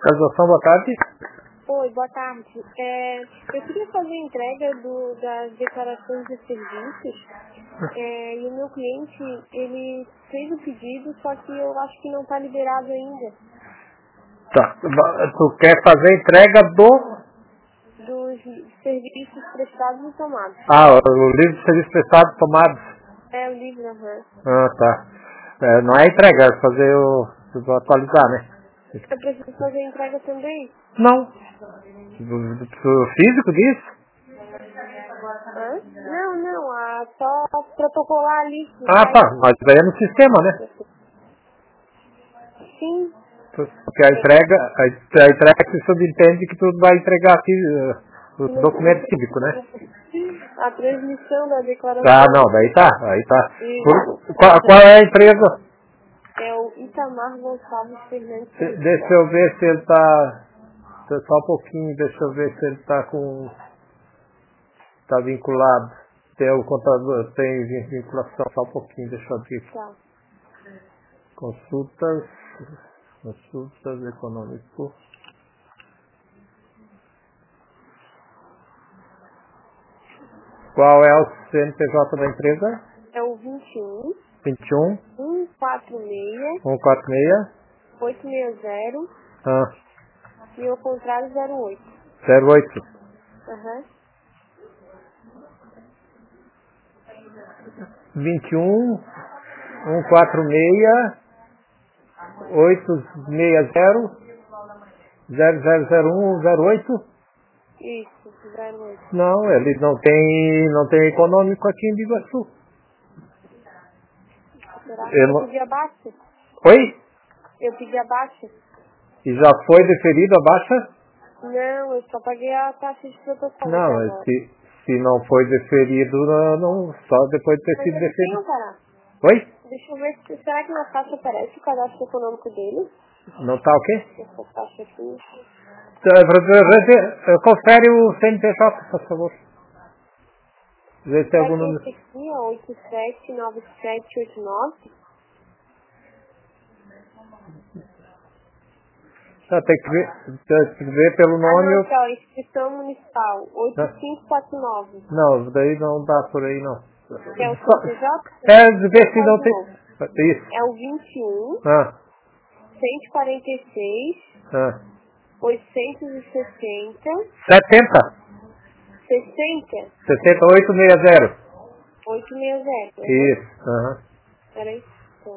Transação, boa tarde. Oi, boa tarde. Eu queria fazer a entrega das declarações de serviços e o meu cliente, ele fez o pedido, só que eu acho que não está liberado ainda. Tá. Tu quer fazer a entrega Dos serviços prestados e tomados. o livro de serviço prestado tomados. É o livro, aham. Ah, tá. Não é entrega, é fazer vou atualizar, né? Eu preciso fazer a entrega também? Não. Do físico disso? Hã? Não, só protocolar ali. Ah, tá. Mas daí é no sistema, né? Sim. Porque a entrega se subentende que tu vai entregar aqui o documento cívico, né? A transmissão da declaração. Ah, não, daí tá. Isso. Qual é a empresa? É o Itamar Gonçalves Fernandes. Deixa eu ver se ele tá. Só um pouquinho, deixa eu ver se ele tá vinculado. Tem o contador, tem vinculação, só um pouquinho, deixa eu abrir aqui. Tá. Consultas econômico. Qual é o CNPJ da empresa? É o 21 21 146 146 860 ah, e o contrário 08. 08 Aham. 21 146 860 000108. Isso, 08. Não, ele não tem econômico aqui em Biguaçu. Será que eu pedi abaixo? Oi? Eu pedi abaixo? E já foi deferido a baixa? Não, eu só paguei a taxa de protocolo. Não, se não foi deferido, não, só depois de ter Mas sido ele tem deferido. um cadastro. Oi? Deixa eu ver, será que na taxa aparece o cadastro econômico dele? Não tá o quê? Essa taxa aqui. Confere o CNPJ, por favor. Vê se tem algum número. Aqui, ó, 879789. Tem que ver pelo nome. Não, aqui, ó, inscrição municipal, 8549. Não, daí não dá por aí, não. Que é o CNPJ? Vê se não tem. Isso. É o 21 Ah, 146 ah. 860 70? 60 60860. 860. Isso. Aham. Peraí. Tá.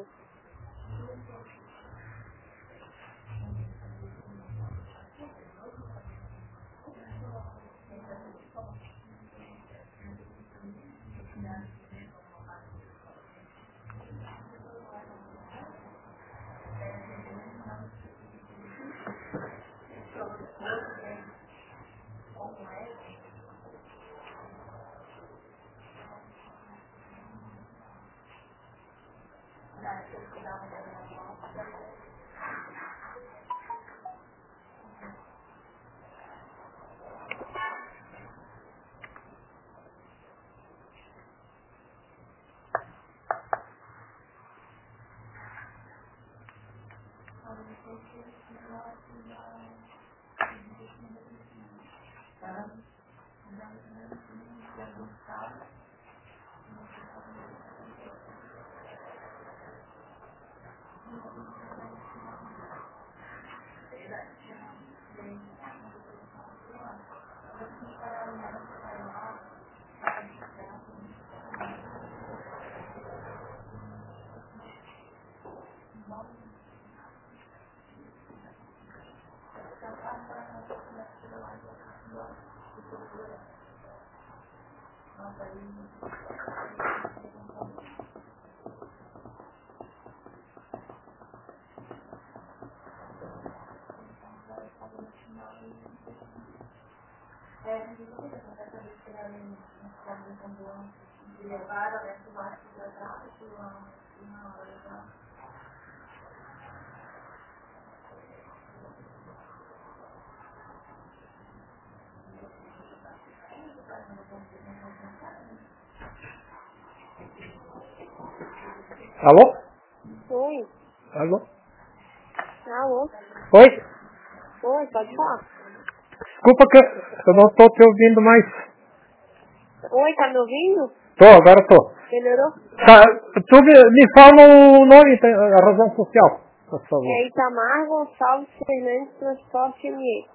Alô? Oi. Alô? Alô? Oi? Oi, pode falar. Desculpa que eu não estou te ouvindo mais. Oi, tá me ouvindo? Tô, agora tô. Melhorou? Tá, tu me fala o nome, a razão social, por favor. É Itamar Gonçalves Fernandes Transporte ME.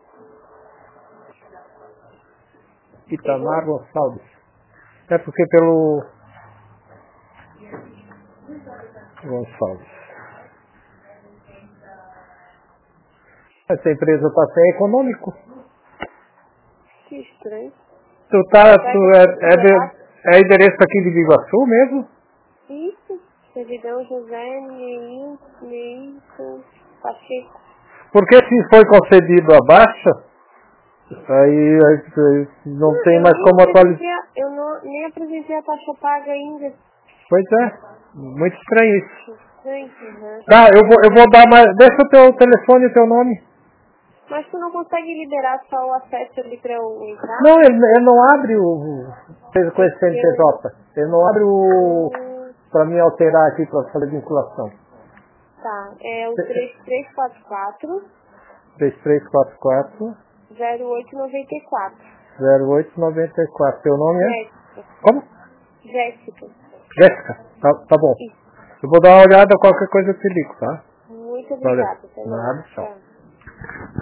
Itamar Gonçalves. É porque pelo Gonçalves. Essa empresa está sem econômico. Que estranho. É endereço aqui de Biguaçu mesmo? Isso. Servidão José Neilson Pacheco. Porque se foi concedido a baixa, aí não tem mais como atualizar. Eu nem apresentei a taxa paga ainda. Pois é, muito estranho isso. Estranho, né? Tá, eu vou dar mais. Deixa o teu telefone e o teu nome. Mas tu não consegue liberar só o acesso ali pra eu entrar? Não, ele não abre com esse CNPJ. Ele não abre pra mim alterar aqui pra fazer vinculação. Tá, é o 3344 3344 0894. 0894. Teu nome é? Jéssica. Como? Jéssica. Jéssica. Tá bom. Isso. Eu vou dar uma olhada, qualquer coisa eu te ligo, tá? Muito Valeu. obrigada. Nada, tchau.